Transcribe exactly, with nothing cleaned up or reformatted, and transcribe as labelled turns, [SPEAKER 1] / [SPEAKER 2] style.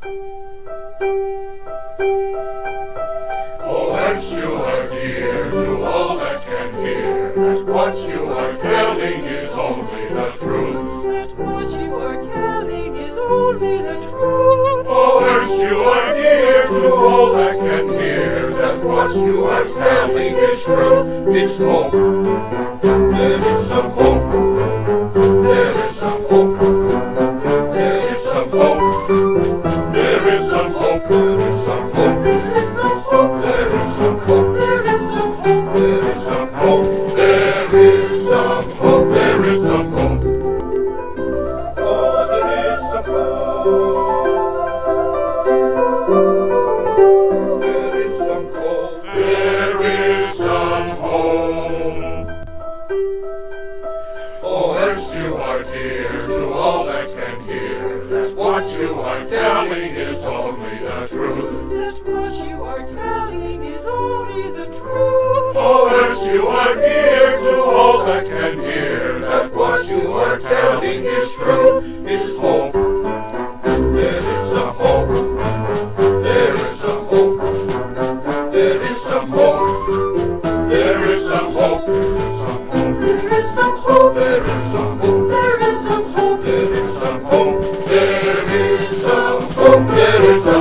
[SPEAKER 1] Oh, aren't you a dear to all that can hear, that what you are telling is only the truth?
[SPEAKER 2] That what you are telling is only the truth.
[SPEAKER 1] Oh, aren't you a dear to all that can hear, that what you are telling is truth? It's hope. There is some hope. There is some hope. There is some hope. There is some hope. There is some hope.
[SPEAKER 2] There is some hope.
[SPEAKER 1] There is some hope.
[SPEAKER 2] There is some hope.
[SPEAKER 1] There is some hope. There is some hope. There is some hope. Oh, there is some hope. There is some hope. There is some hope. Oh, else you are dear to all that can hear, that what you are telling is only the truth.
[SPEAKER 2] That what you are telling is only the truth.
[SPEAKER 1] Oh, else you are dear to all that can hear, that what you are telling is truth. It's hope. There is some hope. There is some hope. There is some hope. There is some hope.
[SPEAKER 2] There is some hope.
[SPEAKER 1] There is some hope.
[SPEAKER 2] There is some hope.
[SPEAKER 1] There is some hope. There is some hope. There is some